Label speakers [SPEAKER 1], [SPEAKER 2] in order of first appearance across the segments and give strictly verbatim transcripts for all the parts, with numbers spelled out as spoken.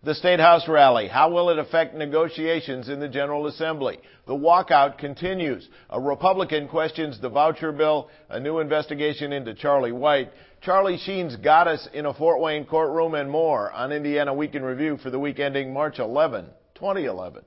[SPEAKER 1] The State House rally, how will it affect negotiations in the General Assembly? The walkout continues. A Republican questions the voucher bill, a new investigation into Charlie White. Charlie Sheen's got us in a Fort Wayne courtroom, and more on Indiana Week in Review for the week ending March eleventh, twenty eleven.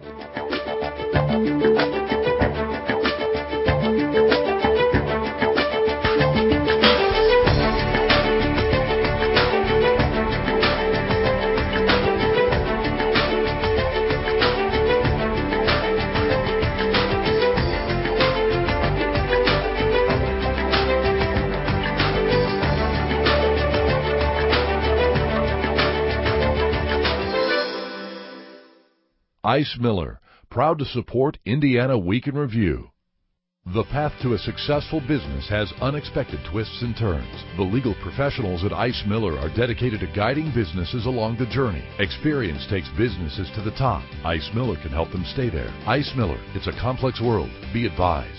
[SPEAKER 2] Ice Miller, proud to support Indiana Week in Review. The path to a successful business has unexpected twists and turns. The legal professionals at Ice Miller are dedicated to guiding businesses along the journey. Experience takes businesses to the top. Ice Miller can help them stay there. Ice Miller, it's a complex world. Be advised.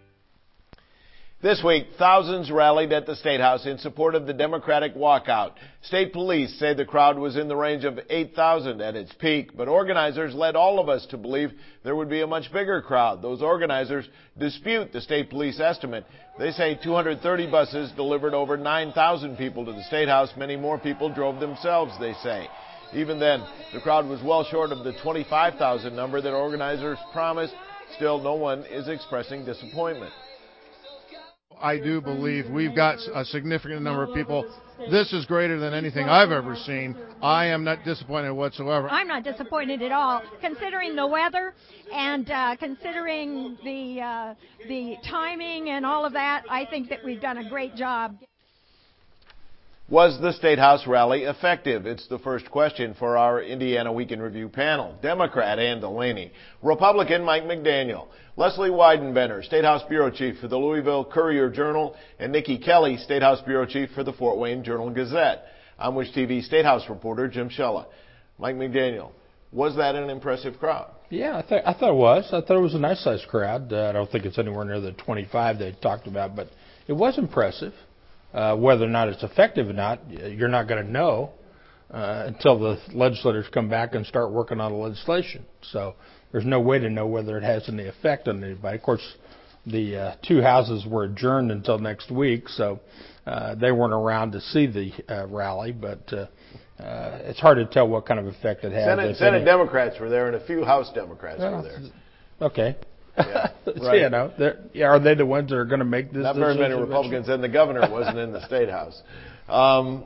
[SPEAKER 1] This week, thousands rallied at the State House in support of the Democratic walkout. State police say the crowd was in the range of eight thousand at its peak, but organizers led all of us to believe there would be a much bigger crowd. Those organizers dispute the state police estimate. They say two hundred thirty buses delivered over nine thousand people to the State House. Many more people drove themselves, they say. Even then, the crowd was well short of the twenty-five thousand number that organizers promised. Still, no one is expressing disappointment.
[SPEAKER 3] I do believe we've got a significant number of people. This is greater than anything I've ever seen. I am not disappointed whatsoever.
[SPEAKER 4] I'm not disappointed at all, considering the weather and uh, considering the uh, the timing and all of that. I think that we've done a great job.
[SPEAKER 1] Was the State House rally effective? It's the first question for our Indiana Week in Review panel. Democrat Ann Delaney, Republican Mike McDaniel, Leslie Weidenbender, State House Bureau Chief for the Louisville Courier-Journal, and Nikki Kelly, State House Bureau Chief for the Fort Wayne Journal-Gazette. I'm Wish T V State House reporter Jim Shella. Mike McDaniel, was that an impressive crowd?
[SPEAKER 5] Yeah, I, th- I thought it was. I thought it was a nice-sized crowd. Uh, I don't think it's anywhere near the twenty-five they talked about, but it was impressive. Uh, whether or not it's effective or not, you're not going to know uh, until the legislators come back and start working on the legislation. So there's no way to know whether it has any effect on anybody. Of course, the uh, two houses were adjourned until next week, so uh, they weren't around to see the uh, rally, but uh, uh, it's hard to tell what kind of effect it had.
[SPEAKER 1] Senate, Senate Democrats were there, and a few House Democrats
[SPEAKER 5] well,
[SPEAKER 1] were there.
[SPEAKER 5] Okay.
[SPEAKER 1] Yeah,
[SPEAKER 5] so, you know, yeah, are they the ones that are going to make this
[SPEAKER 1] Not
[SPEAKER 5] decision?
[SPEAKER 1] very many Republicans, and the governor wasn't in the State House. Um,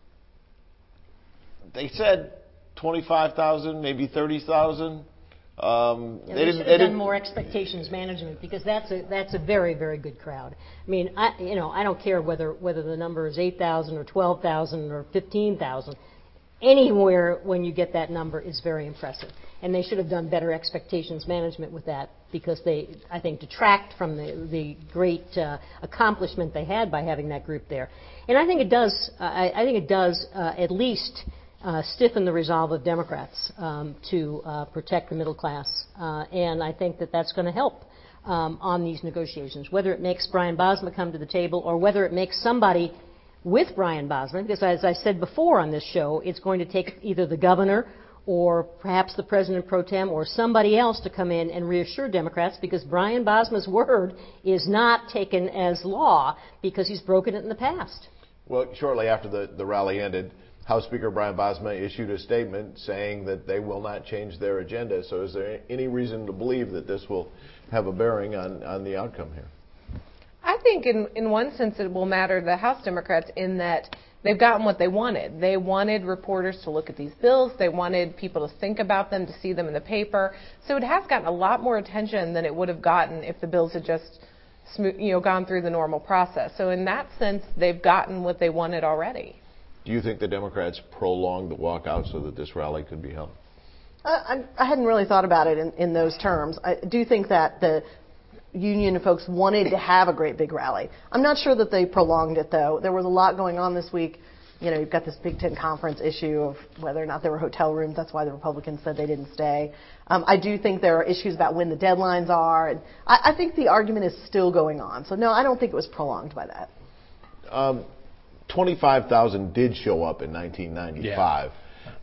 [SPEAKER 1] they said twenty-five thousand, maybe thirty thousand. Um,
[SPEAKER 6] yeah,
[SPEAKER 1] they,
[SPEAKER 6] they
[SPEAKER 1] didn't,
[SPEAKER 6] should
[SPEAKER 1] they
[SPEAKER 6] have
[SPEAKER 1] didn't
[SPEAKER 6] done more expectations management, because that's a that's a very very good crowd. I mean, I you know I don't care whether whether the number is eight thousand or twelve thousand or fifteen thousand. Anywhere when you get that number is very impressive, and they should have done better expectations management with that, because they, I think, detract from the the great uh, accomplishment they had by having that group there. And I think it does. Uh, I, I think it does uh, at least uh, stiffen the resolve of Democrats um, to uh, protect the middle class, uh, and I think that that's going to help um, on these negotiations. Whether it makes Brian Bosma come to the table, or whether it makes somebody with Brian Bosma, because as I said before on this show, it's going to take either the governor or perhaps the president pro tem or somebody else to come in and reassure Democrats, because Brian Bosma's word is not taken as law because he's broken it in the past.
[SPEAKER 1] Well, shortly after the, the rally ended, House Speaker Brian Bosma issued a statement saying that they will not change their agenda. So is there any reason to believe that this will have a bearing on, on the outcome here?
[SPEAKER 7] I think in, in one sense it will matter to the House Democrats in that they've gotten what they wanted. They wanted reporters to look at these bills. They wanted people to think about them, to see them in the paper. So it has gotten a lot more attention than it would have gotten if the bills had just smooth, you know, gone through the normal process. So in that sense, they've gotten what they wanted already.
[SPEAKER 1] Do you think the Democrats prolonged the walkout so that this rally could be held?
[SPEAKER 8] Uh, I, I hadn't really thought about it in, in those terms. I do think that the union folks wanted to have a great big rally. I'm not sure that they prolonged it, though. There was a lot going on this week. You know, you've got this Big Ten Conference issue of whether or not there were hotel rooms. That's why the Republicans said they didn't stay. Um, I do think there are issues about when the deadlines are. And I, I think the argument is still going on. So, no, I don't think it was prolonged by that.
[SPEAKER 1] Um, twenty-five thousand did show up in nineteen ninety-five.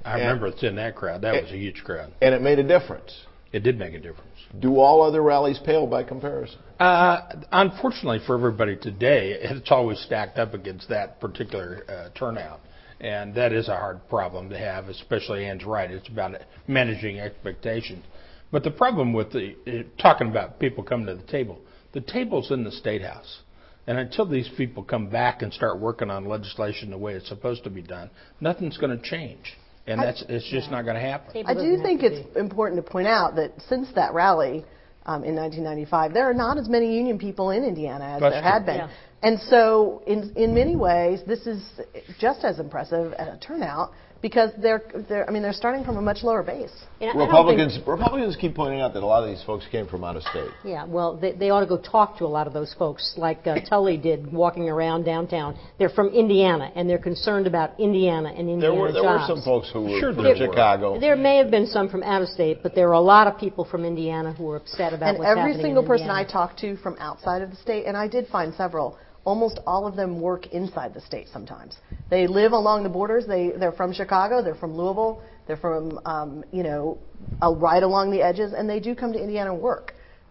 [SPEAKER 5] I remember it's in that crowd. That was a huge crowd.
[SPEAKER 1] And it made a difference.
[SPEAKER 5] It did make a difference.
[SPEAKER 1] Do all other rallies pale by comparison?
[SPEAKER 5] Uh, unfortunately for everybody today, it's always stacked up against that particular uh, turnout. And that is a hard problem to have, especially Ann's right. It's about managing expectations. But the problem with the uh, talking about people coming to the table, the table's in the State House. And until these people come back and start working on legislation the way it's supposed to be done, nothing's going to change. And that's it's just not going to happen.
[SPEAKER 8] I do think it's important to point out that since that rally um, in nineteen ninety-five, there are not as many union people in Indiana as
[SPEAKER 5] That's
[SPEAKER 8] there
[SPEAKER 5] true.
[SPEAKER 8] had been.
[SPEAKER 6] Yeah.
[SPEAKER 8] And so in in many ways, this is just as impressive as a turnout because they're, they're I mean, they're starting from a much lower base.
[SPEAKER 6] And I- I don't
[SPEAKER 1] Republicans
[SPEAKER 6] think-
[SPEAKER 1] Republicans keep pointing out that a lot of these folks came from out of state.
[SPEAKER 6] Yeah, well, they, they ought to go talk to a lot of those folks, like uh, Tully did walking around downtown. They're from Indiana, and they're concerned about Indiana and Indiana
[SPEAKER 1] There were there
[SPEAKER 6] jobs.
[SPEAKER 1] were some folks who were
[SPEAKER 5] Sure
[SPEAKER 1] from
[SPEAKER 5] there were.
[SPEAKER 1] Chicago.
[SPEAKER 6] There may have been some from out of state, but there were a lot of people from Indiana who were upset about
[SPEAKER 8] And
[SPEAKER 6] what's
[SPEAKER 8] every
[SPEAKER 6] happening
[SPEAKER 8] single
[SPEAKER 6] in
[SPEAKER 8] person
[SPEAKER 6] Indiana.
[SPEAKER 8] I talked to from outside of the state, and I did find several, almost all of them work inside the state sometimes. They live along the borders. They, they're from Chicago. They're from Louisville. They're from, um, you know, uh, right along the edges, and they do come to Indiana and work.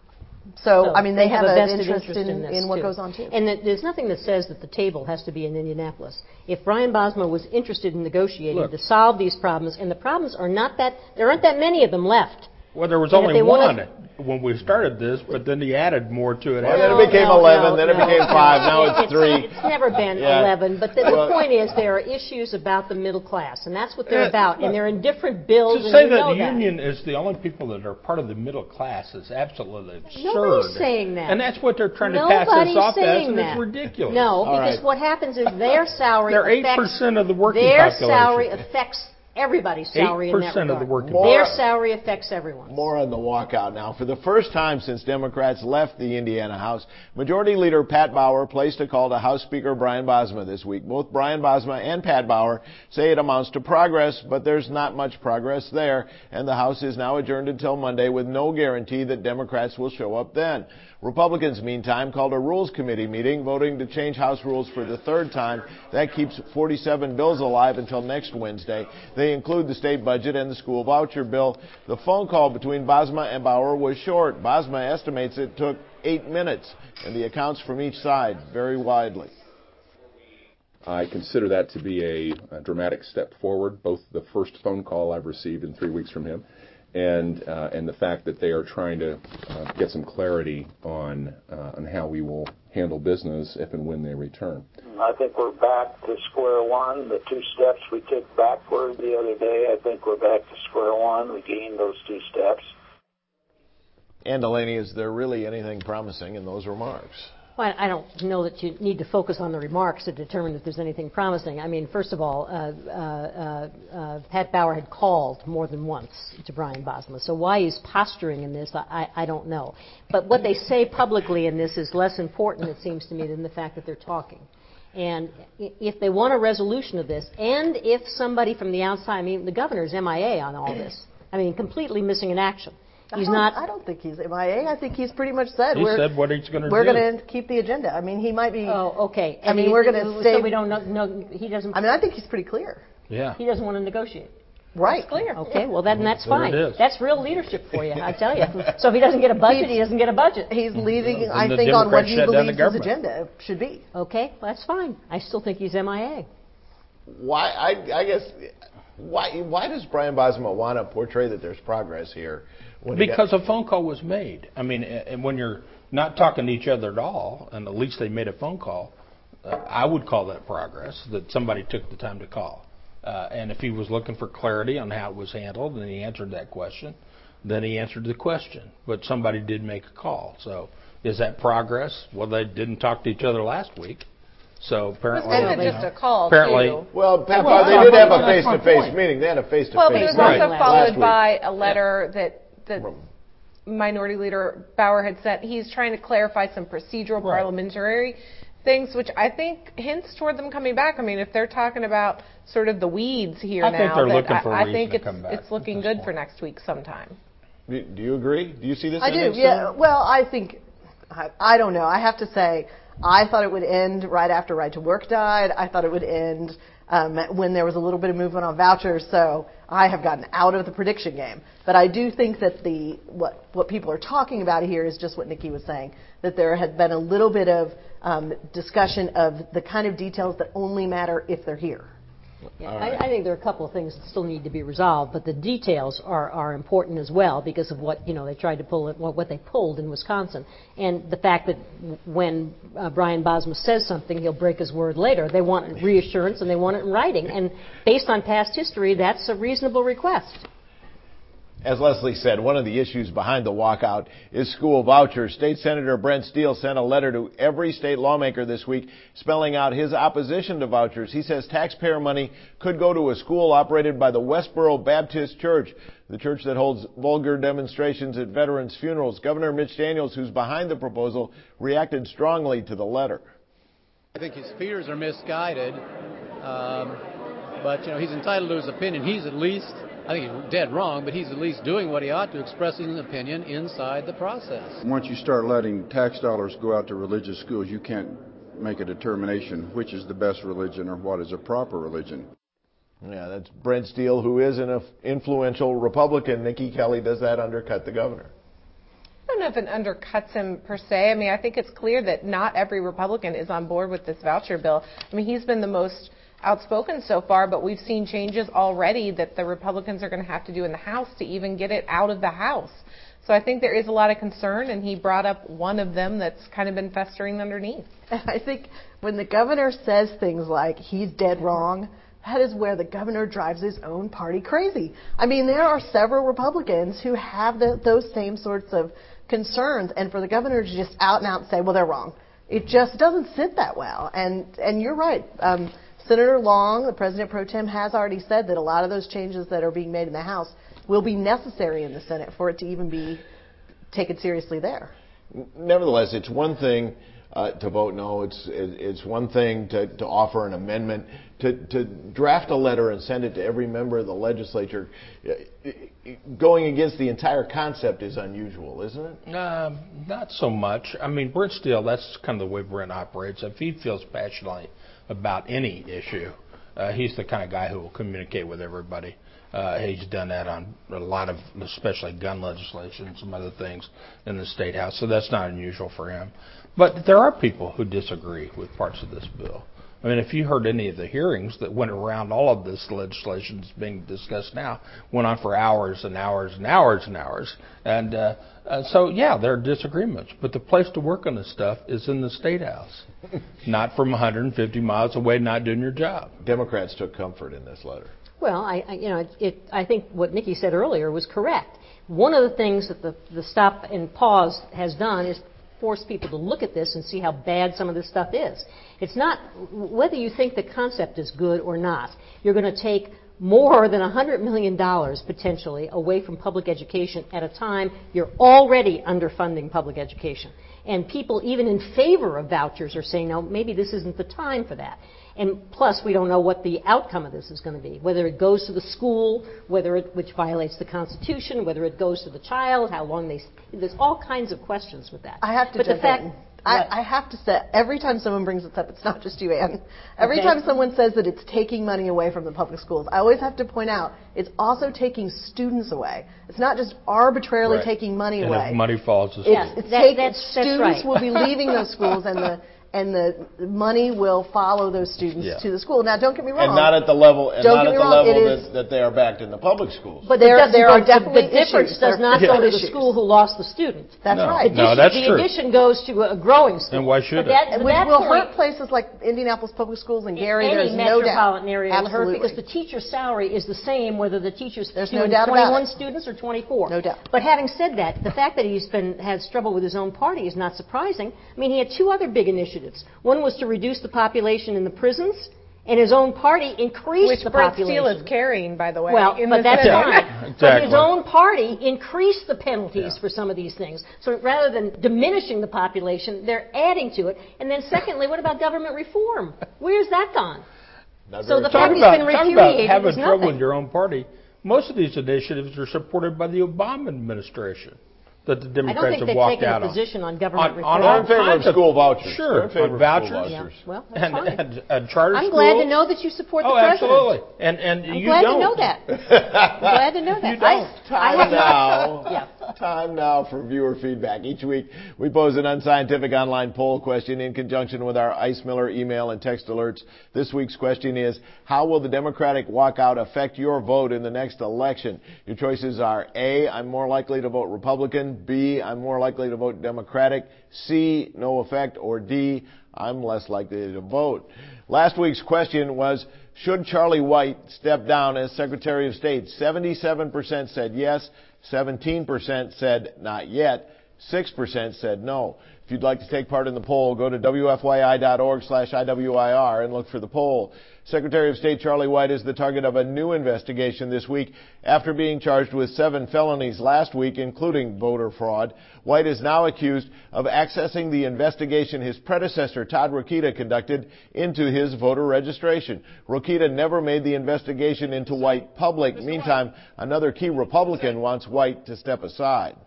[SPEAKER 8] So, I mean, they, have,
[SPEAKER 6] a
[SPEAKER 8] an
[SPEAKER 6] vested
[SPEAKER 8] interest,
[SPEAKER 6] interest
[SPEAKER 8] in,
[SPEAKER 6] in, this
[SPEAKER 8] in what
[SPEAKER 6] too.
[SPEAKER 8] goes on, too.
[SPEAKER 6] And that there's nothing that says that the table has to be in Indianapolis. If Brian Bosma was interested in negotiating
[SPEAKER 5] Look.
[SPEAKER 6] to solve these problems, and the problems are not that, there aren't that many of them left.
[SPEAKER 5] Well, there was
[SPEAKER 6] And if
[SPEAKER 5] only
[SPEAKER 6] they
[SPEAKER 5] one
[SPEAKER 6] wanna-
[SPEAKER 5] when we started this, but then he added more to it.
[SPEAKER 1] Well, then
[SPEAKER 6] No,
[SPEAKER 1] it became
[SPEAKER 6] no,
[SPEAKER 1] eleven,
[SPEAKER 6] no,
[SPEAKER 1] then it
[SPEAKER 6] no,
[SPEAKER 1] became
[SPEAKER 6] no.
[SPEAKER 1] five, now it's three.
[SPEAKER 6] It's never been
[SPEAKER 1] Yeah.
[SPEAKER 6] eleven, but the, the
[SPEAKER 1] Well-
[SPEAKER 6] point is there are issues about the middle class, and that's what they're
[SPEAKER 5] Yeah,
[SPEAKER 6] about,
[SPEAKER 5] look,
[SPEAKER 6] and they're in different bills,
[SPEAKER 5] To
[SPEAKER 6] and
[SPEAKER 5] say
[SPEAKER 6] you
[SPEAKER 5] that
[SPEAKER 6] know
[SPEAKER 5] the
[SPEAKER 6] that.
[SPEAKER 5] union is the only people that are part of the middle class is absolutely absurd.
[SPEAKER 6] Nobody's saying that.
[SPEAKER 5] And that's what they're trying to pass
[SPEAKER 6] Nobody's
[SPEAKER 5] this off as,
[SPEAKER 6] saying
[SPEAKER 5] and
[SPEAKER 6] that.
[SPEAKER 5] it's ridiculous.
[SPEAKER 6] No,
[SPEAKER 1] All
[SPEAKER 6] because
[SPEAKER 1] right.
[SPEAKER 6] what happens is their salary
[SPEAKER 5] They're eight
[SPEAKER 6] affects
[SPEAKER 5] percent of the working
[SPEAKER 6] their
[SPEAKER 5] population.
[SPEAKER 6] salary affects everybody's salary in that
[SPEAKER 5] eight percent of the
[SPEAKER 6] regard.
[SPEAKER 5] working
[SPEAKER 1] More-
[SPEAKER 6] Their salary affects everyone.
[SPEAKER 1] More on the walkout now. For the first time since Democrats left the Indiana House, Majority Leader Pat Bauer placed a call to House Speaker Brian Bosma this week. Both Brian Bosma and Pat Bauer say it amounts to progress, but there's not much progress there, and the House is now adjourned until Monday with no guarantee that Democrats will show up then. Republicans, meantime, called a Rules Committee meeting, voting to change House rules for the third time. That keeps forty-seven bills alive until next Wednesday. They include the state budget and the school voucher bill. The phone call between Bosma and Bauer was short. Bosma estimates it took eight minutes, and the accounts from each side vary widely.
[SPEAKER 9] I consider that to be a, a dramatic step forward, both the first phone call I've received in three weeks from him and uh, and the fact that they are trying to uh, get some clarity on uh, on how we will handle business if and when they return.
[SPEAKER 10] I think we're back to square one. The two steps we took backward the other day, I think we're back to square one. We gained those two steps.
[SPEAKER 1] And Delaney, is there really anything promising in those remarks?
[SPEAKER 6] Well, I don't know that you need to focus on the remarks to determine if there's anything promising. I mean, first of all, uh, uh, uh, uh, Pat Bauer had called more than once to Brian Bosma. So why he's posturing in this, I, I don't know. But what they say publicly in this is less important, it seems to me, than the fact that they're talking. And if they want a resolution of this, and if somebody from the outside, I mean, the governor's M I A on all this. I mean, completely missing in action. He's
[SPEAKER 8] I
[SPEAKER 6] not.
[SPEAKER 8] I don't think he's M I A. I think he's pretty much said
[SPEAKER 5] He
[SPEAKER 8] we're
[SPEAKER 5] said what he's going to do.
[SPEAKER 8] we're going to keep the agenda. I mean, he might be.
[SPEAKER 6] Oh, okay.
[SPEAKER 8] I
[SPEAKER 6] And
[SPEAKER 8] mean,
[SPEAKER 6] he-
[SPEAKER 8] we're gonna
[SPEAKER 6] so
[SPEAKER 8] save-
[SPEAKER 6] we don't know. No, he doesn't.
[SPEAKER 8] I mean, I think he's pretty clear.
[SPEAKER 5] Yeah.
[SPEAKER 6] He doesn't want to negotiate.
[SPEAKER 8] Right.
[SPEAKER 6] Clear. Okay, well then that's
[SPEAKER 5] There
[SPEAKER 6] fine.
[SPEAKER 5] it is.
[SPEAKER 6] That's real leadership for you, I tell you. So if he doesn't get a budget, he doesn't get a budget.
[SPEAKER 8] He's leaving,
[SPEAKER 5] And
[SPEAKER 8] I
[SPEAKER 5] the
[SPEAKER 8] think, on what
[SPEAKER 5] Democrats
[SPEAKER 8] he
[SPEAKER 5] shut down the
[SPEAKER 8] believes his
[SPEAKER 5] government.
[SPEAKER 8] agenda should be.
[SPEAKER 6] Okay, well, that's fine. I still think he's M I A.
[SPEAKER 1] Why? I, I guess. Why? Why does Brian Bosma want to portray that there's progress here? when he
[SPEAKER 5] Because
[SPEAKER 1] got-
[SPEAKER 5] a phone call was made. I mean, and when you're not talking to each other at all, and at least they made a phone call, uh, I would call that progress, that somebody took the time to call. Uh, and if he was looking for clarity on how it was handled, and he answered that question, then he answered the question. But somebody did make a call. So is that progress? Well, they didn't talk to each other last week. So apparently,
[SPEAKER 7] It wasn't
[SPEAKER 5] you
[SPEAKER 7] just
[SPEAKER 5] know,
[SPEAKER 7] a call,
[SPEAKER 5] apparently,
[SPEAKER 7] too.
[SPEAKER 1] Well, Pat,
[SPEAKER 5] Well,
[SPEAKER 1] they
[SPEAKER 5] that's
[SPEAKER 1] did
[SPEAKER 5] my-
[SPEAKER 1] have a
[SPEAKER 5] that's my
[SPEAKER 1] face-to-face
[SPEAKER 5] point.
[SPEAKER 1] meeting. They had a face-to-face
[SPEAKER 7] Well, but it was
[SPEAKER 1] meeting
[SPEAKER 7] also
[SPEAKER 1] last
[SPEAKER 7] followed
[SPEAKER 1] week.
[SPEAKER 7] by a letter that that Minority Leader Bauer had sent. He's trying to clarify some procedural
[SPEAKER 5] Right.
[SPEAKER 7] parliamentary things, which I think hints toward them coming back. I mean, if they're talking about sort of the weeds here
[SPEAKER 5] I
[SPEAKER 7] now,
[SPEAKER 5] think they're
[SPEAKER 7] that
[SPEAKER 5] looking
[SPEAKER 7] I,
[SPEAKER 5] for a
[SPEAKER 7] I
[SPEAKER 5] reason
[SPEAKER 7] think
[SPEAKER 5] to
[SPEAKER 7] it's
[SPEAKER 5] come back
[SPEAKER 7] it's looking
[SPEAKER 5] at this
[SPEAKER 7] good for
[SPEAKER 5] point.
[SPEAKER 7] next week sometime.
[SPEAKER 1] Do, do you agree? Do you see this?
[SPEAKER 8] I do,
[SPEAKER 1] ending
[SPEAKER 8] yeah.
[SPEAKER 1] soon?
[SPEAKER 8] Well, I think, I, I don't know. I have to say, I thought it would end right after Right to Work died. I thought it would end um, when there was a little bit of movement on vouchers. So I have gotten out of the prediction game. But I do think that the what what people are talking about here is just what Nikki was saying, that there has been a little bit of um, discussion of the kind of details that only matter if they're here.
[SPEAKER 6] Yeah, right. I, I think there are a couple of things that still need to be resolved, but the details are, are important as well because of what you know they tried to pull it, what, what they pulled in Wisconsin, and the fact that when uh, Brian Bosma says something, he'll break his word later. They want reassurance and they want it in writing, and based on past history, that's a reasonable request.
[SPEAKER 1] As Leslie said, one of the issues behind the walkout is school vouchers. State Senator Brent Steele sent a letter to every state lawmaker this week spelling out his opposition to vouchers. He says taxpayer money could go to a school operated by the Westboro Baptist Church, the church that holds vulgar demonstrations at veterans' funerals. Governor Mitch Daniels, who's behind the proposal, reacted strongly to the letter.
[SPEAKER 11] I think his fears are misguided, um, but you know he's entitled to his opinion. He's at least... I think he's dead wrong, but he's at least doing what he ought to, expressing an opinion inside the process.
[SPEAKER 12] Once you start letting tax dollars go out to religious schools, you can't make a determination which is the best religion or what is a proper religion.
[SPEAKER 1] Yeah, that's Brent Steele, who is an influential Republican. Nikki Kelly, does that undercut the governor?
[SPEAKER 7] I don't know if it undercuts him per se. I mean, I think it's clear that not every Republican is on board with this voucher bill. I mean, he's been the most outspoken so far, but we've seen changes already that the Republicans are going to have to do in the House to even get it out of the House. So I think there is a lot of concern, and he brought up one of them that's kind of been festering underneath.
[SPEAKER 8] I think when the governor says things like he's dead wrong, that is where the governor drives his own party crazy. I mean, there are several Republicans who have the, those same sorts of concerns, and for the governor to just out and out say, well, they're wrong, it just doesn't sit that well. And and you're right. Um, Senator Long, the President Pro Tem, has already said that a lot of those changes that are being made in the House will be necessary in the Senate for it to even be taken seriously there.
[SPEAKER 1] Nevertheless, it's one thing uh, to vote no. It's it's one thing to, to offer an amendment. To, to draft a letter and send it to every member of the legislature, going against the entire concept is unusual, isn't it?
[SPEAKER 5] Uh, not so much. I mean, Brent Steele, that's kind of the way Brent operates. If he feels passionately about any issue, uh, he's the kind of guy who will communicate with everybody. Uh, he's done that on a lot of, especially gun legislation and some other things in the State House, so that's not unusual for him. But there are people who disagree with parts of this bill. I mean, if you heard any of the hearings that went around all of this legislation that's being discussed now, went on for hours and hours and hours and hours. And uh, uh, so, yeah, there are disagreements. But the place to work on this stuff is in the State House, not from one hundred fifty miles away, not doing your job.
[SPEAKER 1] Democrats took comfort in this letter.
[SPEAKER 6] Well, I, I you know, it, it, I think what Nikki said earlier was correct. One of the things that the, the stop and pause has done is force people to look at this and see how bad some of this stuff is. It's not, whether you think the concept is good or not, you're going to take more than one hundred million dollars potentially away from public education at a time you're already underfunding public education. And people even in favor of vouchers are saying, no, maybe this isn't the time for that. And plus, we don't know what the outcome of this is going to be, whether it goes to the school, whether it, which violates the Constitution, whether it goes to the child, how long they, there's all kinds of questions with that.
[SPEAKER 8] I have to
[SPEAKER 6] but
[SPEAKER 8] jump
[SPEAKER 6] the fact,
[SPEAKER 8] in. I, I have to say, every time someone brings this up, it's not just you, Ann. Every
[SPEAKER 6] Okay.
[SPEAKER 8] time someone says that it's taking money away from the public schools, I always have to point out it's also taking students away. It's not just arbitrarily
[SPEAKER 5] Right.
[SPEAKER 8] taking money
[SPEAKER 5] and
[SPEAKER 8] away.
[SPEAKER 5] if money falls to
[SPEAKER 8] It's,
[SPEAKER 6] Yeah,
[SPEAKER 8] it's
[SPEAKER 6] that-
[SPEAKER 8] take,
[SPEAKER 6] that's- that's
[SPEAKER 8] students
[SPEAKER 6] right.
[SPEAKER 8] will be leaving those schools, and the and the money will follow those students
[SPEAKER 5] Yeah.
[SPEAKER 8] to the school. Now, don't get me wrong.
[SPEAKER 1] And not at the level, and
[SPEAKER 8] Don't
[SPEAKER 1] not
[SPEAKER 8] get
[SPEAKER 1] at
[SPEAKER 8] me
[SPEAKER 1] the
[SPEAKER 8] wrong,
[SPEAKER 1] level
[SPEAKER 8] it
[SPEAKER 1] that,
[SPEAKER 8] is-
[SPEAKER 1] that they are backed in the public schools.
[SPEAKER 8] But there,
[SPEAKER 6] it doesn't
[SPEAKER 8] there
[SPEAKER 6] go
[SPEAKER 8] are
[SPEAKER 6] to-
[SPEAKER 8] definitely
[SPEAKER 6] the difference
[SPEAKER 8] issues.
[SPEAKER 6] does not
[SPEAKER 8] There
[SPEAKER 6] go
[SPEAKER 8] are
[SPEAKER 6] to the
[SPEAKER 8] issues.
[SPEAKER 6] school who lost the student.
[SPEAKER 8] That's
[SPEAKER 5] No.
[SPEAKER 8] right.
[SPEAKER 6] The
[SPEAKER 5] No,
[SPEAKER 6] addition,
[SPEAKER 5] that's
[SPEAKER 6] the
[SPEAKER 5] true.
[SPEAKER 6] addition goes to a growing school.
[SPEAKER 5] And why should
[SPEAKER 6] but
[SPEAKER 5] it?
[SPEAKER 6] that, but
[SPEAKER 8] Which
[SPEAKER 6] that
[SPEAKER 8] will
[SPEAKER 6] point,
[SPEAKER 8] hurt places like Indianapolis Public Schools and Gary.
[SPEAKER 6] any
[SPEAKER 8] There's no
[SPEAKER 6] metropolitan
[SPEAKER 8] doubt.
[SPEAKER 6] area will hurt
[SPEAKER 8] Absolutely.
[SPEAKER 6] because the teacher's salary is the same whether the teacher's
[SPEAKER 8] There's no
[SPEAKER 6] doing
[SPEAKER 8] doubt about
[SPEAKER 6] twenty-one
[SPEAKER 8] it.
[SPEAKER 6] students or twenty-four.
[SPEAKER 8] No doubt.
[SPEAKER 6] But having said that, the fact that he's been has trouble with his own party is not surprising. I mean, he had two other big initiatives. One was to reduce the population in the prisons, and his own party increased
[SPEAKER 7] Which
[SPEAKER 6] the
[SPEAKER 7] Brent
[SPEAKER 6] population.
[SPEAKER 7] Steele is carrying, by the way.
[SPEAKER 6] Well,
[SPEAKER 7] in
[SPEAKER 6] but
[SPEAKER 7] the
[SPEAKER 6] that's
[SPEAKER 7] Senate.
[SPEAKER 6] fine.
[SPEAKER 5] Exactly.
[SPEAKER 6] But his own party increased the penalties
[SPEAKER 5] Yeah.
[SPEAKER 6] for some of these things. So rather than diminishing the population, they're adding to it. And then secondly, what about government reform? Where's that gone?
[SPEAKER 1] Not
[SPEAKER 6] So
[SPEAKER 1] very
[SPEAKER 6] the
[SPEAKER 1] far.
[SPEAKER 6] fact
[SPEAKER 5] Talk
[SPEAKER 6] he's
[SPEAKER 5] about,
[SPEAKER 6] been
[SPEAKER 5] talk about
[SPEAKER 6] repudiated
[SPEAKER 5] having
[SPEAKER 6] is
[SPEAKER 5] trouble
[SPEAKER 6] nothing.
[SPEAKER 5] with your own party. Most of these initiatives are supported by the Obama administration. that the
[SPEAKER 6] I
[SPEAKER 5] Democrats
[SPEAKER 6] don't think
[SPEAKER 5] have
[SPEAKER 6] they've
[SPEAKER 5] walked
[SPEAKER 6] taken
[SPEAKER 5] out
[SPEAKER 6] a
[SPEAKER 5] on.
[SPEAKER 6] position on government
[SPEAKER 5] On-
[SPEAKER 6] reform.
[SPEAKER 5] on all
[SPEAKER 1] They're in favor of
[SPEAKER 5] kinds of-
[SPEAKER 1] school vouchers.
[SPEAKER 5] Sure,
[SPEAKER 1] They're in favor
[SPEAKER 5] on
[SPEAKER 1] of
[SPEAKER 5] vouchers.
[SPEAKER 1] school
[SPEAKER 6] Yeah,
[SPEAKER 1] vouchers.
[SPEAKER 6] well, that's
[SPEAKER 5] And,
[SPEAKER 6] fine.
[SPEAKER 5] and, and charter
[SPEAKER 6] I'm
[SPEAKER 5] schools.
[SPEAKER 6] glad to know that you support the
[SPEAKER 5] Oh,
[SPEAKER 6] president.
[SPEAKER 5] absolutely. And and
[SPEAKER 6] I'm
[SPEAKER 5] you
[SPEAKER 6] glad
[SPEAKER 5] don't.
[SPEAKER 6] to know that. I'm glad to know that.
[SPEAKER 5] You don't.
[SPEAKER 6] I,
[SPEAKER 1] Time
[SPEAKER 6] I have
[SPEAKER 1] now.
[SPEAKER 6] Yeah.
[SPEAKER 1] Time now for viewer feedback. Each week, we pose an unscientific online poll question in conjunction with our Ice Miller email and text alerts. This week's question is, how will the Democratic walkout affect your vote in the next election? Your choices are A, I'm more likely to vote Republican, B, I'm more likely to vote Democratic, C, no effect, or D, I'm less likely to vote. Last week's question was, should Charlie White step down as Secretary of State? seventy-seven percent said yes, seventeen percent said not yet, six percent said no. If you'd like to take part in the poll, go to W F Y I dot org slash I W I R and look for the poll. Secretary of State Charlie White is the target of a new investigation this week after being charged with seven felonies last week, including voter fraud. White is now accused of accessing the investigation his predecessor, Todd Rokita, conducted into his voter registration. Rokita never made the investigation into White public. Meantime, another key Republican wants White to step aside.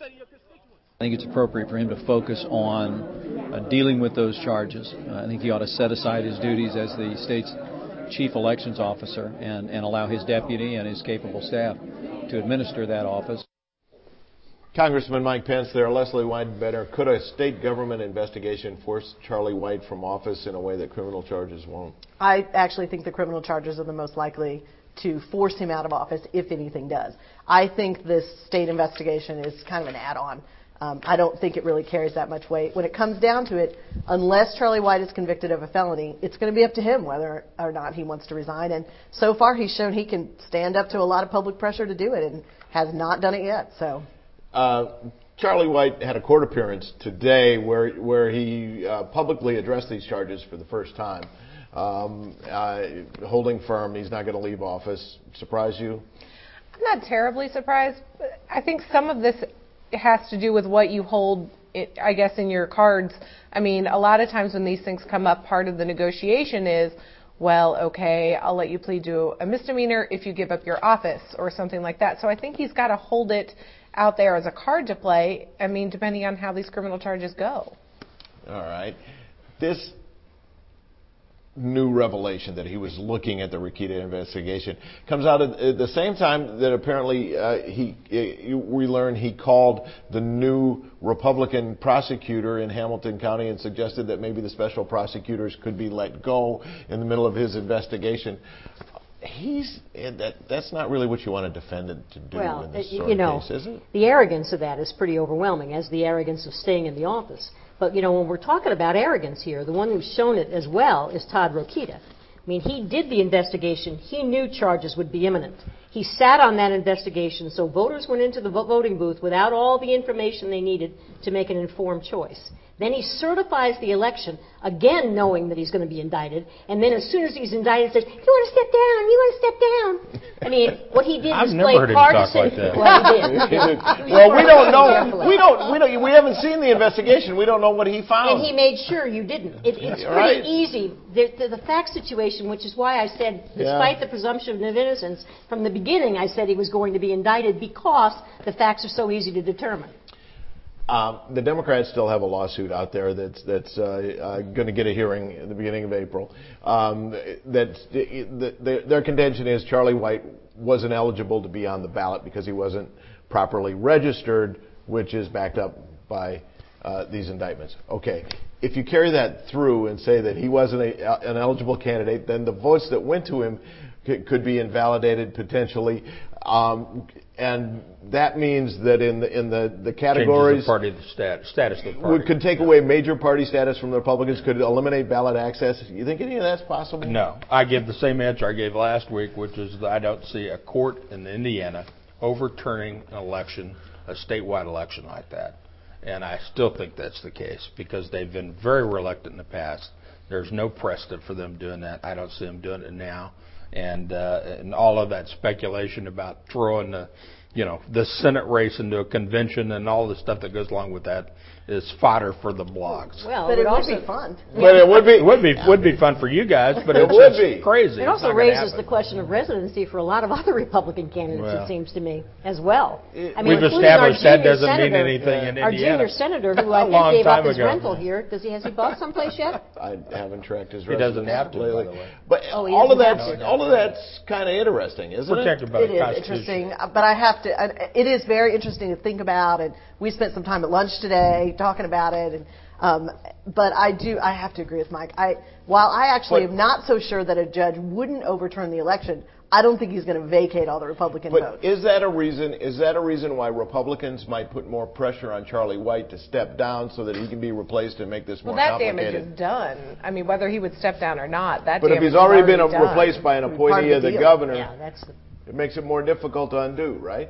[SPEAKER 13] I think it's appropriate for him to focus on uh, dealing with those charges. Uh, I think he ought to set aside his duties as the state's chief elections officer and, and allow his deputy and his capable staff to administer that office.
[SPEAKER 1] Congressman Mike Pence there. Leslie Weidenbender. Could a state government investigation force Charlie White from office in a way that criminal charges won't?
[SPEAKER 8] I actually think the criminal charges are the most likely to force him out of office, if anything does. I think this state investigation is kind of an add-on. Um, I don't think it really carries that much weight. When it comes down to it, unless Charlie White is convicted of a felony, it's going to be up to him whether or not he wants to resign. And so far, he's shown he can stand up to a lot of public pressure to do it, and has not done it yet. So,
[SPEAKER 1] uh, Charlie White had a court appearance today where where he uh, publicly addressed these charges for the first time, um, uh, holding firm. He's not going to leave office. Surprise you?
[SPEAKER 7] I'm not terribly surprised. But I think some of this has to do with what you hold, it, I guess, in your cards. I mean, a lot of times when these things come up, part of the negotiation is, well, okay, I'll let you plead to a misdemeanor if you give up your office or something like that. So I think he's got to hold it out there as a card to play, I mean, depending on how these criminal charges go.
[SPEAKER 1] All right. This new revelation that he was looking at the Rokita investigation comes out at the same time that apparently uh, he, he we learned he called the new Republican prosecutor in Hamilton County and suggested that maybe the special prosecutors could be let go in the middle of his investigation. He's that, that's not really what you want a defendant to do
[SPEAKER 6] well,
[SPEAKER 1] in this
[SPEAKER 6] you
[SPEAKER 1] sort of
[SPEAKER 6] know,
[SPEAKER 1] case, is it?
[SPEAKER 6] The arrogance of that is pretty overwhelming, as the arrogance of staying in the office. But, you know, when we're talking about arrogance here, the one who's shown it as well is Todd Rokita. I mean, he did the investigation. He knew charges would be imminent. He sat on that investigation, so voters went into the voting booth without all the information they needed to make an informed choice. Then he certifies the election, again knowing that he's going to be indicted, and then as soon as he's indicted, says, you want to step down, you want to step down. I mean, what he did
[SPEAKER 5] I've
[SPEAKER 6] was
[SPEAKER 5] never
[SPEAKER 6] play
[SPEAKER 5] heard him
[SPEAKER 6] partisan.
[SPEAKER 5] talk like that.
[SPEAKER 6] Well, he did. He did. He
[SPEAKER 1] Well, we don't know.
[SPEAKER 6] carefully.
[SPEAKER 1] We don't. We don't. We haven't seen the investigation. We don't know what he found.
[SPEAKER 6] And he made sure you didn't. It, it's pretty
[SPEAKER 1] Right.
[SPEAKER 6] easy. The, the, the fact situation, which is why I said, despite
[SPEAKER 1] Yeah.
[SPEAKER 6] the presumption of innocence, from the beginning I said he was going to be indicted because the facts are so easy to determine.
[SPEAKER 1] Um, the Democrats still have a lawsuit out there that's that's uh, uh, going to get a hearing at the beginning of April. Um, that the, the, their contention is Charlie White wasn't eligible to be on the ballot because he wasn't properly registered, which is backed up by uh, these indictments. Okay, if you carry that through and say that he wasn't a, an eligible candidate, then the votes that went to him could, could be invalidated potentially. Um, and that means that in the in the, the categories,
[SPEAKER 5] Changes the party the stat, status of the party.
[SPEAKER 1] would, could take away major party status from the Republicans, could eliminate ballot access. You think any of that's possible?
[SPEAKER 5] No. I give the same answer I gave last week, which is that I don't see a court in Indiana overturning an election, a statewide election like that. And I still think that's the case because they've been very reluctant in the past. There's no precedent for them doing that. I don't see them doing it now. And uh, and all of that speculation about throwing the, you know, the Senate race into a convention and all the stuff that goes along with that is fodder for the blogs.
[SPEAKER 6] Well,
[SPEAKER 8] but
[SPEAKER 6] it,
[SPEAKER 8] it would
[SPEAKER 6] also,
[SPEAKER 8] be fun.
[SPEAKER 5] But it would be, it would be, would be fun for you guys, but
[SPEAKER 1] it
[SPEAKER 5] it's
[SPEAKER 1] would
[SPEAKER 5] just
[SPEAKER 1] be
[SPEAKER 5] crazy.
[SPEAKER 6] It also raises the question of residency for a lot of other Republican candidates,
[SPEAKER 5] well,
[SPEAKER 6] it seems to me, as well.
[SPEAKER 5] It,
[SPEAKER 6] I mean,
[SPEAKER 5] we've established that doesn't
[SPEAKER 6] senator,
[SPEAKER 5] mean anything in
[SPEAKER 6] our
[SPEAKER 5] Indiana.
[SPEAKER 6] Our junior senator, who I think gave up his ago. rental here, does he has he bought someplace yet?
[SPEAKER 1] I haven't tracked his.
[SPEAKER 5] He doesn't have to, lately. By the way.
[SPEAKER 1] But oh, all of that's no, all of that's kind of interesting, isn't
[SPEAKER 5] Protected
[SPEAKER 1] it?
[SPEAKER 5] By
[SPEAKER 8] it
[SPEAKER 5] the
[SPEAKER 8] is interesting, but I have to. It is very interesting to think about, and we spent some time at lunch today talking about it. And um, but I do, I have to agree with Mike. I while I actually but, am not so sure that a judge wouldn't overturn the election, I don't think he's going to vacate all the Republican
[SPEAKER 1] but
[SPEAKER 8] votes.
[SPEAKER 1] Is that a reason? Is that a reason why Republicans might put more pressure on Charlie White to step down so that he can be replaced and make this more
[SPEAKER 7] well, that
[SPEAKER 1] complicated?
[SPEAKER 7] damage is done. I mean, whether he would step down or not, that.
[SPEAKER 1] But
[SPEAKER 7] damage
[SPEAKER 1] if he's already,
[SPEAKER 7] already
[SPEAKER 1] been
[SPEAKER 7] done.
[SPEAKER 1] replaced by an appointee of the, the governor,
[SPEAKER 6] yeah, that's the...
[SPEAKER 1] it makes it more difficult to undo, right?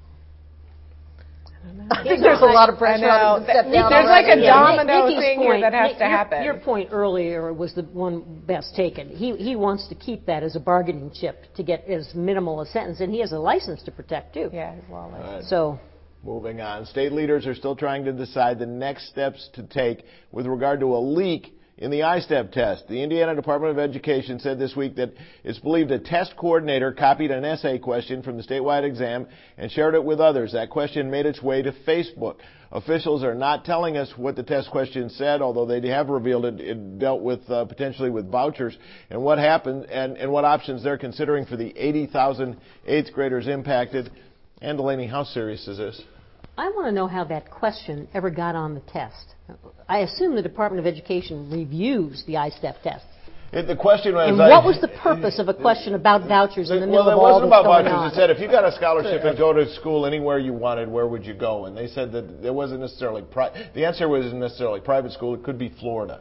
[SPEAKER 8] I think there's a lot of pressure on him to step down.
[SPEAKER 7] There's like a domino
[SPEAKER 6] Nikki's
[SPEAKER 7] thing
[SPEAKER 6] point,
[SPEAKER 7] here that has
[SPEAKER 6] Nick,
[SPEAKER 7] to
[SPEAKER 6] your,
[SPEAKER 7] happen.
[SPEAKER 6] Your point earlier was the one best taken. He he wants to keep that as a bargaining chip to get as minimal a sentence, and he has a license to protect too.
[SPEAKER 7] Yeah, he's well
[SPEAKER 1] right.
[SPEAKER 6] So.
[SPEAKER 1] Moving on, state leaders are still trying to decide the next steps to take with regard to a leak in the I STEP test. The Indiana Department of Education said this week that it's believed a test coordinator copied an essay question from the statewide exam and shared it with others. That question made its way to Facebook. Officials are not telling us what the test question said, although they have revealed it, it dealt with uh, potentially with vouchers and what happened and, and what options they're considering for the eighty thousand eighth graders impacted. And Delaney, how serious is this?
[SPEAKER 6] I want to know how that question ever got on the test. I assume the Department of Education reviews the I STEP test.
[SPEAKER 1] It, the question was...
[SPEAKER 6] And
[SPEAKER 1] I,
[SPEAKER 6] what was the purpose of a question about vouchers
[SPEAKER 1] the,
[SPEAKER 6] in the middle
[SPEAKER 1] well,
[SPEAKER 6] of all
[SPEAKER 1] this going on? Well, it wasn't
[SPEAKER 6] about
[SPEAKER 1] vouchers. It said if you got a scholarship and go to school anywhere you wanted, where would you go? And they said that it wasn't necessarily... Pri- the answer wasn't necessarily private school. It could be Florida.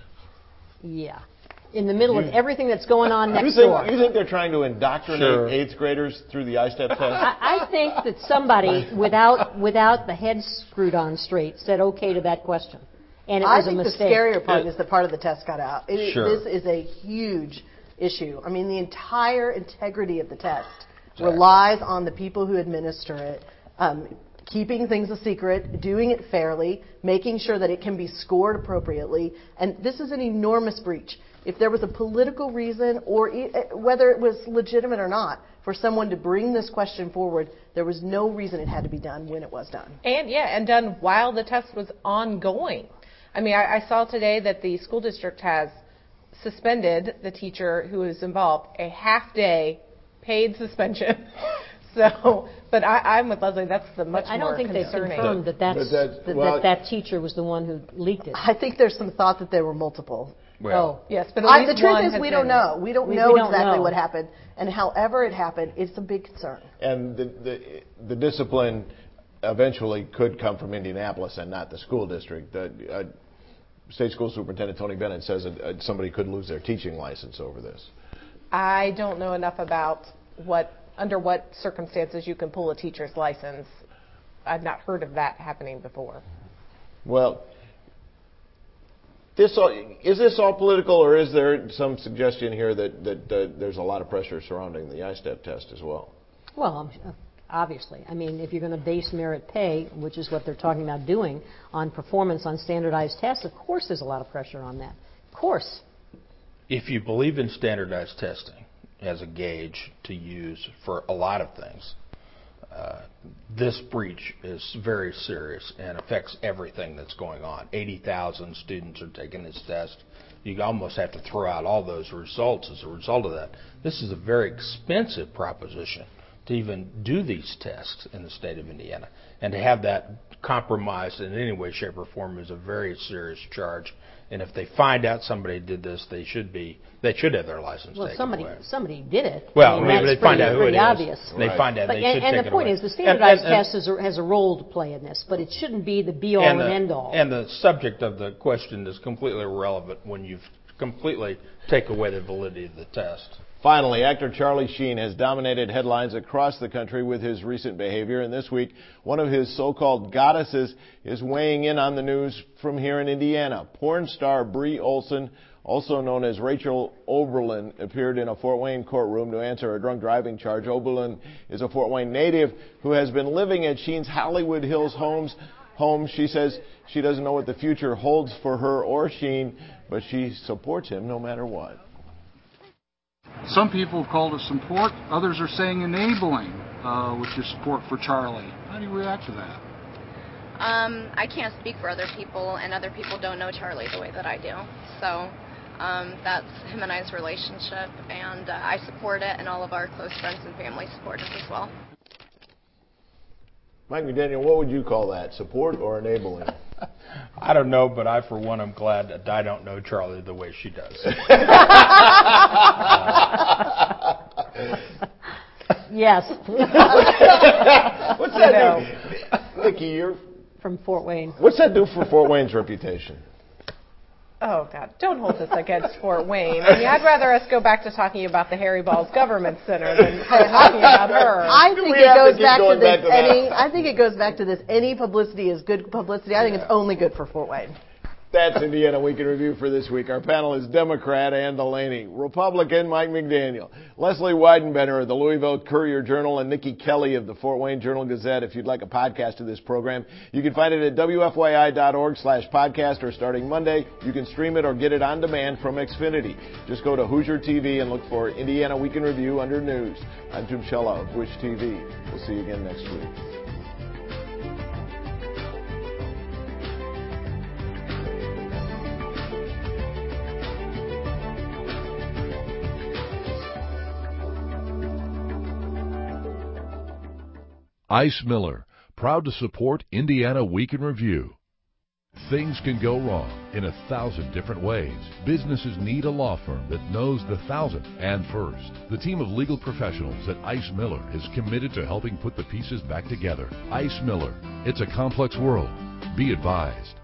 [SPEAKER 6] Yeah. In the middle you, of everything that's going on next
[SPEAKER 1] you think,
[SPEAKER 6] door.
[SPEAKER 1] You think they're trying to indoctrinate sure. eighth graders through the I STEP test?
[SPEAKER 6] I, I think that somebody, without without the head screwed on straight, said okay to that question. And it
[SPEAKER 8] I
[SPEAKER 6] was
[SPEAKER 8] think
[SPEAKER 6] a mistake.
[SPEAKER 8] the scarier part is that part of the test got out. It,
[SPEAKER 5] sure.
[SPEAKER 8] This is a huge issue. I mean, the entire integrity of the test exactly. relies on the people who administer it, um, keeping things a secret, doing it fairly, making sure that it can be scored appropriately. And this is an enormous breach. If there was a political reason, or e- whether it was legitimate or not, for someone to bring this question forward, there was no reason it had to be done when it was done.
[SPEAKER 7] And yeah, and done while the test was ongoing. I mean, I, I saw today that the school district has suspended the teacher who was involved, a half-day paid suspension. So, but I, I'm with Leslie. That's the much
[SPEAKER 6] I don't
[SPEAKER 7] more
[SPEAKER 6] think
[SPEAKER 7] concerning.
[SPEAKER 6] they've confirmed that that's,
[SPEAKER 1] that,
[SPEAKER 6] that,
[SPEAKER 1] well,
[SPEAKER 6] that that teacher was the one who leaked it.
[SPEAKER 8] I think there's some thought that there were multiple.
[SPEAKER 5] Well,
[SPEAKER 6] oh.
[SPEAKER 7] Yes, but at
[SPEAKER 8] I,
[SPEAKER 7] least
[SPEAKER 8] the truth
[SPEAKER 7] one
[SPEAKER 8] is
[SPEAKER 7] has
[SPEAKER 8] we
[SPEAKER 7] been,
[SPEAKER 8] don't know. We don't
[SPEAKER 6] we,
[SPEAKER 8] know
[SPEAKER 6] we don't
[SPEAKER 8] exactly
[SPEAKER 6] know.
[SPEAKER 8] what happened, and however it happened, it's a big concern.
[SPEAKER 1] And the, the the discipline eventually could come from Indianapolis and not the school district. The uh, State School Superintendent Tony Bennett says that uh, somebody could lose their teaching license over this.
[SPEAKER 7] I don't know enough about what under what circumstances you can pull a teacher's license. I've not heard of that happening before.
[SPEAKER 1] Well, this all, is this all political, or is there some suggestion here that, that uh, there's a lot of pressure surrounding the I STEP test as well?
[SPEAKER 6] Well, obviously. I mean, if you're going to base merit pay, which is what they're talking about doing, on performance on standardized tests, of course there's a lot of pressure on that. Of course.
[SPEAKER 5] If you believe in standardized testing as a gauge to use for a lot of things, uh, this breach is very serious and affects everything that's going on. eighty thousand students are taking this test. You almost have to throw out all those results as a result of that. This is a very expensive proposition to even do these tests in the state of Indiana. And to have that compromised in any way, shape, or form is a very serious charge. And if they find out somebody did this, they should be they should have their license
[SPEAKER 6] well,
[SPEAKER 5] taken
[SPEAKER 6] somebody,
[SPEAKER 5] away.
[SPEAKER 6] Somebody did it.
[SPEAKER 5] Well,
[SPEAKER 6] I mean,
[SPEAKER 5] maybe they
[SPEAKER 6] pretty,
[SPEAKER 5] find out who it is.
[SPEAKER 6] obvious.
[SPEAKER 5] They
[SPEAKER 1] right.
[SPEAKER 5] find out
[SPEAKER 6] but,
[SPEAKER 5] they
[SPEAKER 6] and,
[SPEAKER 5] should
[SPEAKER 6] and
[SPEAKER 5] take
[SPEAKER 6] the
[SPEAKER 5] it
[SPEAKER 6] point
[SPEAKER 5] away.
[SPEAKER 6] is, the standardized
[SPEAKER 5] and, and,
[SPEAKER 6] test is a, has a role to play in this, but it shouldn't be the be-all and,
[SPEAKER 5] and,
[SPEAKER 6] and end-all.
[SPEAKER 5] And the subject of the question is completely irrelevant when you completely take away the validity of the test.
[SPEAKER 1] Finally, actor Charlie Sheen has dominated headlines across the country with his recent behavior, and this week, one of his so-called goddesses is weighing in on the news from here in Indiana. Porn star Bree Olson, also known as Rachel Oberlin, appeared in a Fort Wayne courtroom to answer a drunk driving charge. Oberlin is a Fort Wayne native who has been living at Sheen's Hollywood Hills homes home. She says she doesn't know what the future holds for her or Sheen, but she supports him no matter what.
[SPEAKER 14] Some people have called it support. Others are saying enabling uh, with your support for Charlie. How do you react to that?
[SPEAKER 15] Um, I can't speak for other people, and other people don't know Charlie the way that I do. So um, that's him and I's relationship, and uh, I support it, and all of our close friends and family support it as well.
[SPEAKER 1] Mike McDaniel, what would you call that, support or enabling?
[SPEAKER 5] I don't know, but I, for one, am glad that I don't know Charlie the way she does. uh,
[SPEAKER 6] yes.
[SPEAKER 1] What's that do? Nikki, you're
[SPEAKER 6] from Fort Wayne.
[SPEAKER 1] What's that do for Fort Wayne's reputation?
[SPEAKER 7] Oh, God. Don't hold this against Fort Wayne. I mean, I'd rather us go back to talking about the Harry Balls Government Center than talking about her.
[SPEAKER 8] I think
[SPEAKER 1] We
[SPEAKER 8] it
[SPEAKER 1] have to
[SPEAKER 8] goes
[SPEAKER 1] keep
[SPEAKER 8] back to
[SPEAKER 1] going
[SPEAKER 8] this.
[SPEAKER 1] back to
[SPEAKER 8] any,
[SPEAKER 1] that.
[SPEAKER 8] I think it goes back to this. Any publicity is good publicity. I think
[SPEAKER 1] Yeah.
[SPEAKER 8] it's only good for Fort Wayne.
[SPEAKER 1] That's Indiana Week in Review for this week. Our panel is Democrat Ann Delaney, Republican Mike McDaniel, Leslie Weidenbender of the Louisville Courier-Journal, and Nikki Kelly of the Fort Wayne Journal-Gazette. If you'd like a podcast of this program, you can find it at W F Y I dot org slash podcast, or starting Monday, you can stream it or get it on demand from Xfinity. Just go to Hoosier T V and look for Indiana Week in Review under News. I'm Jim Shella of Wish T V. We'll see you again next week.
[SPEAKER 2] Ice Miller, proud to support Indiana Week in Review. Things can go wrong in a thousand different ways. Businesses need a law firm that knows the thousand and first. The team of legal professionals at Ice Miller is committed to helping put the pieces back together. Ice Miller, it's a complex world. Be advised.